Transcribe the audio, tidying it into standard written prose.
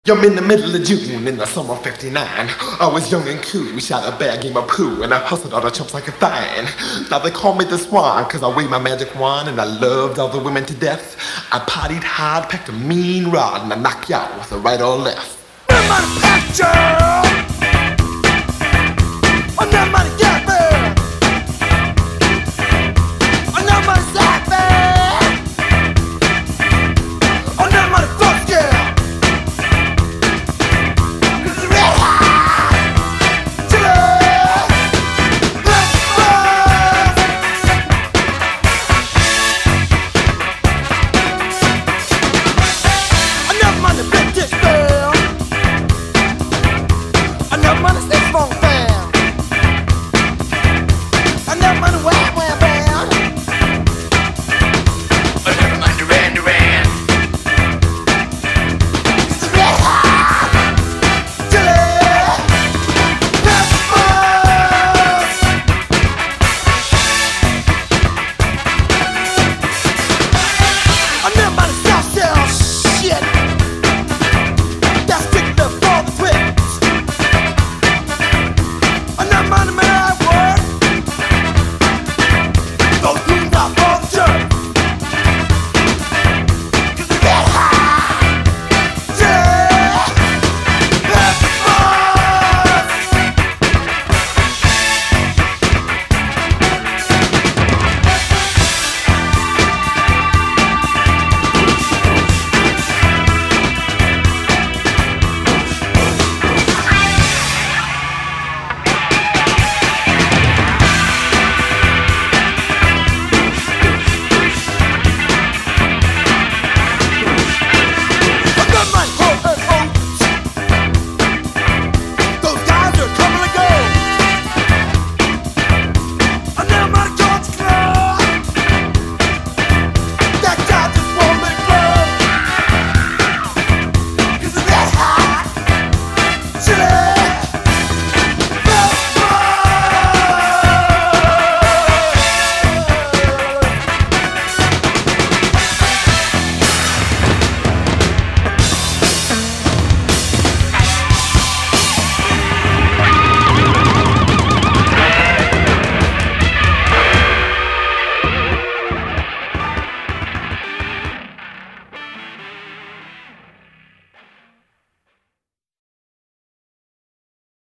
I'm in the middle of June in the summer of '59. I was young and cool, shot a bad game of poo, and I hustled all the chumps like a thing. Now they call me the Swan, cause I waved my magic wand and I loved all the women to death. I partied hard, packed a mean rod, and I knocked you out with a right or left. In my picture, I'm